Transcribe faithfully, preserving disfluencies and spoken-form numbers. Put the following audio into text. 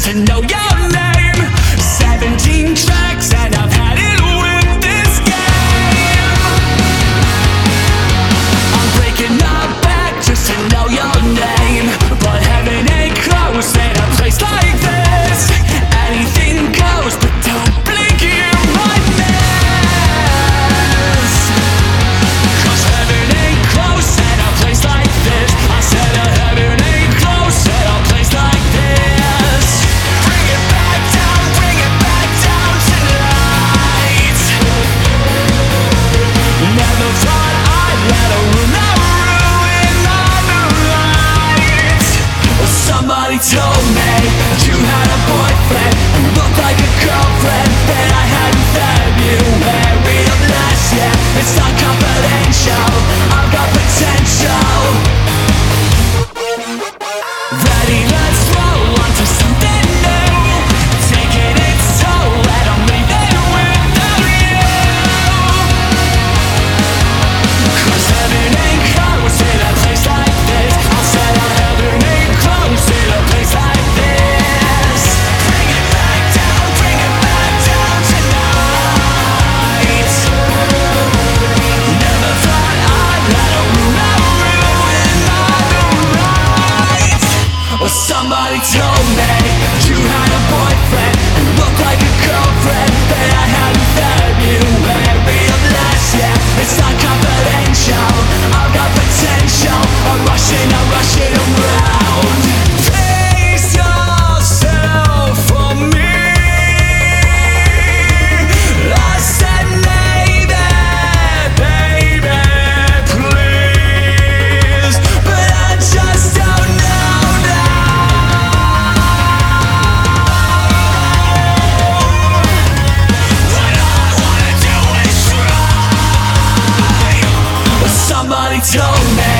just to know your name. Seventeen tracks and I've had it with this game. I'm breaking my back just to know your name, but heaven ain't close in a place like this. Anything goes, but don't blink, you might miss. Cause heaven ain't close in a place like this. I said a heaven ain't close in a place like this. Bring it back down, bring it back down tonight. Never thought I'd let a rumor ruin my moonlight. Well, somebody told me you had a boyfriend who looked like a girlfriend, that I hadn't fed you. Married up last year, it's not confidential. I've got potential. Ready, let's roll on to something new. Taking its toll and I'm leaving without you. Cause heaven ain't close in a place like this. I said a heaven ain't close in a place like this. Bring it back down, bring it back down tonight. Never thought I'd let a rumor ruin my moonlight. Well, somebody told me you had a boyfriend who looked like a girlfriend, that I hadn't fed you. Married up last year, it's not confidential. I've got potential. I'm rushing, I'm rushing around. Face yourself for me. I said maybe, baby, please, but I just don't know now. What I wanna do is try. Somebody told me